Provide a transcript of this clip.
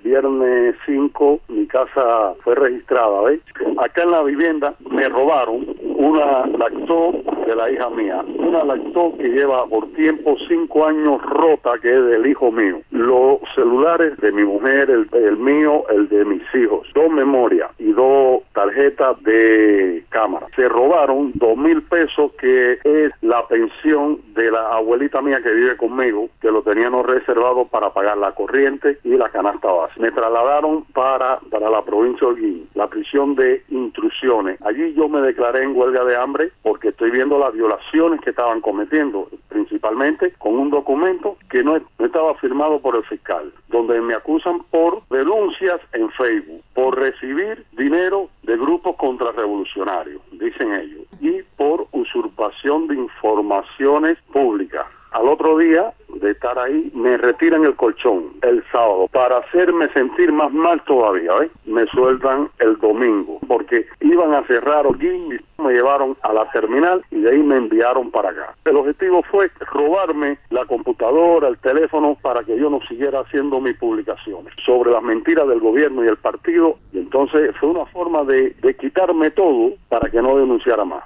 viernes 5, mi casa fue registrada, ¿ves? Acá en la vivienda me robaron una lactó de la hija mía, una lactó que lleva por tiempo 5 años rota, que es del hijo mío, los celulares de mi mujer, el mío, el de mis hijos, 2 memorias y 2 tarjetas de cámara. Se robaron 2,000 pesos, que es la pensión de la abuelita mía que vive conmigo, que lo teníamos reservado para pagar la corriente y la canasta básica. Me trasladaron para la provincia de Holguín, la prisión de intrusiones. Allí yo me declaré en huelga de hambre porque estoy viendo las violaciones que estaban cometiendo, principalmente con un documento que no estaba firmado por el fiscal, donde me acusan por denuncias en Facebook, por recibir dinero de grupos contrarrevolucionarios, dicen ellos, y por usurpación de informaciones públicas. Al otro día de estar ahí, me retiran el colchón el sábado para hacerme sentir más mal todavía, ¿ves? Me sueltan el domingo porque iban a cerrar Holguín, me llevaron a la terminal y de ahí me enviaron para acá. El objetivo fue robarme la computadora, el teléfono, para que yo no siguiera haciendo mis publicaciones sobre las mentiras del gobierno y el partido, y entonces fue una forma de quitarme todo para que no denunciara más.